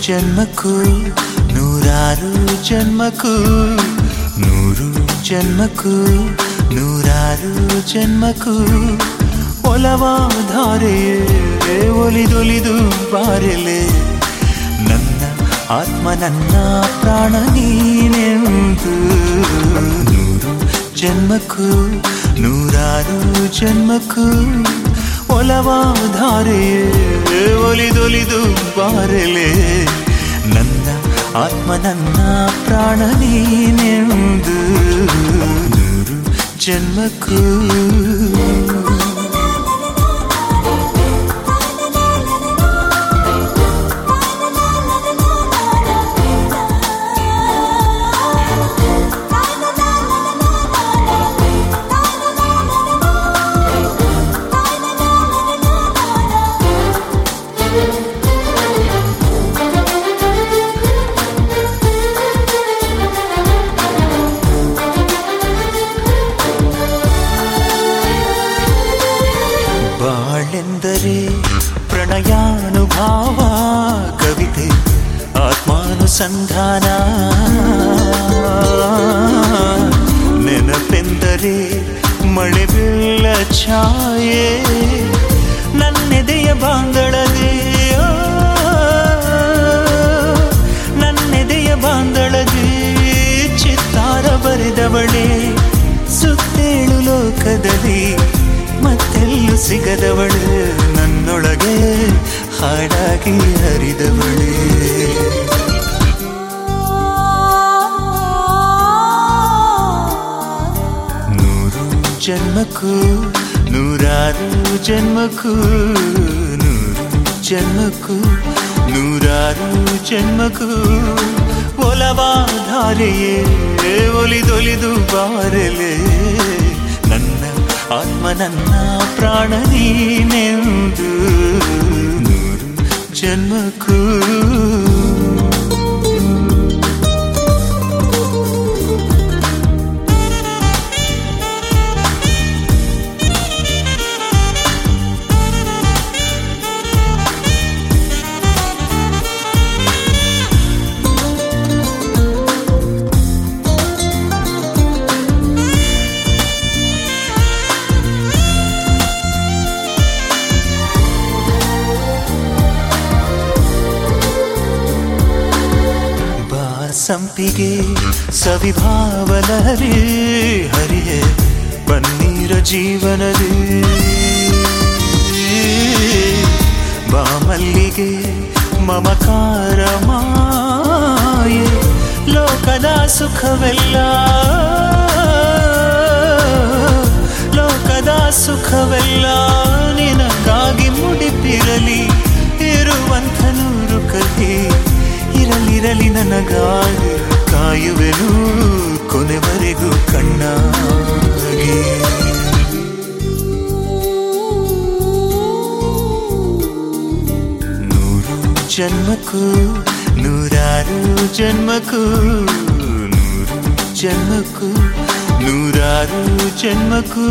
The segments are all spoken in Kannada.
ಜನ್ಮಕ್ಕೂ ನೂರಾರು ಜನ್ಮಕ್ಕೂ ನೂರು ಜನ್ಮಕ್ಕೂ ನೂರಾರು ಜನ್ಮಕ್ಕೂ ಒಲವಾಧಾರೆಯೇ ಒಲಿದೊಲಿದು ಬಾರೆಲೆ ನನ್ನ ಆತ್ಮ ನನ್ನ ಪ್ರಾಣ ನೀನೆಂದು ನೂರು ಜನ್ಮಕ್ಕೂ ನೂರಾರು ಜನ್ಮಕ್ಕೂ ಒಲವಾಧಾರೆಯೇ ಒಲಿದೊಲಿದು ಬಾರೆಲೆ ನನ್ನ ಆತ್ಮ ನನ್ನ ಪ್ರಾಣ ನೀನೆಂದು ನೂರು ಜನ್ಮಕ್ಕೂ ಬಾಳೆಂದರೆ ಪ್ರಣಯಾನುಭಾವ ಕವಿತೆ ಆತ್ಮಾನುಸಂಧಾನ ನೆನಪೆಂದರೆ ಮಳೆ ಬೀಳ ಛಾಯೆ ನನ್ನೆದೆಯ ಬಾಂದಳದೆ ನನ್ನೆದೆಯ ಬಾಂದಳದೆ ಚಿತ್ತಾರ ಬರೆದವಳೆ ಸುತ್ತೇಳು ಲೋಕದಲ್ಲಿ ಮತ್ತೆಲ್ಲೂ ಸಿಗದವಳು ನನ್ನೊಳಗೆ ಹಾಡಾಗಿ ಹರಿದವಳೆ ನೂರು ಜನ್ಮಕ್ಕೂ ನೂರಾರು ಜನ್ಮಕ್ಕೂ ನೂರು ಜನ್ಮಕ್ಕೂ ನೂರಾರು ಜನ್ಮಕ್ಕೂ ಒಲವಾಧಾರೆಯೇ ಒಲಿದೊಲಿದು ಬಾರೆಲೆ ನನ್ನ ಆತ್ಮ ನನ್ನ ಪ್ರಾಣ ನೀನೆಂದು ನೂರು ಜನ್ಮಕ್ಕೂ ಸಂಪಿಗೆ ಸವಿಭಾವಲಹರಿ ಹರಿಯೇ ಬನ್ನೀರ ಜೀವನದಿ ಬಾಮಲ್ಲಿಗೆ ಮಮಕಾರ ಮಾಯೆ ಲೋಕದ ಸುಖವೆಲ್ಲ ಲೋಕದ ಸುಖವೆಲ್ಲ ನಿನಗಾಗಿ ಮುಡಿಪಿರಲಿ ಇರುವಂಥ ನೂರು ಕಥೆ ಇರಲಿರಲಿ ನನಗಾಗಿ ಕಾಯುವೆನು ಕೊನೆವರೆಗೂ ಕಣ್ಣಾಗಿ ನೂರು ಜನ್ಮಕ್ಕೂ ನೂರಾರು ಜನ್ಮಕ್ಕೂ ನೂರು ಜನ್ಮಕ್ಕೂ ನೂರಾರು ಜನ್ಮಕ್ಕೂ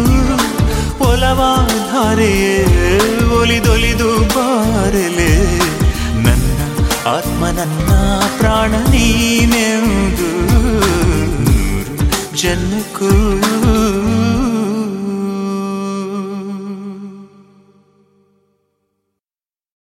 ಒಲವಾಧಾರೆಯೇ ಒಲಿದೊಲಿದು ಬಾರೆಲೆ ನನ್ನ ಆತ್ಮ ನನ್ನ ಪ್ರಾಣ ನೀನೆಂದು ನೂರು ಜನ್ಮಕ್ಕೂ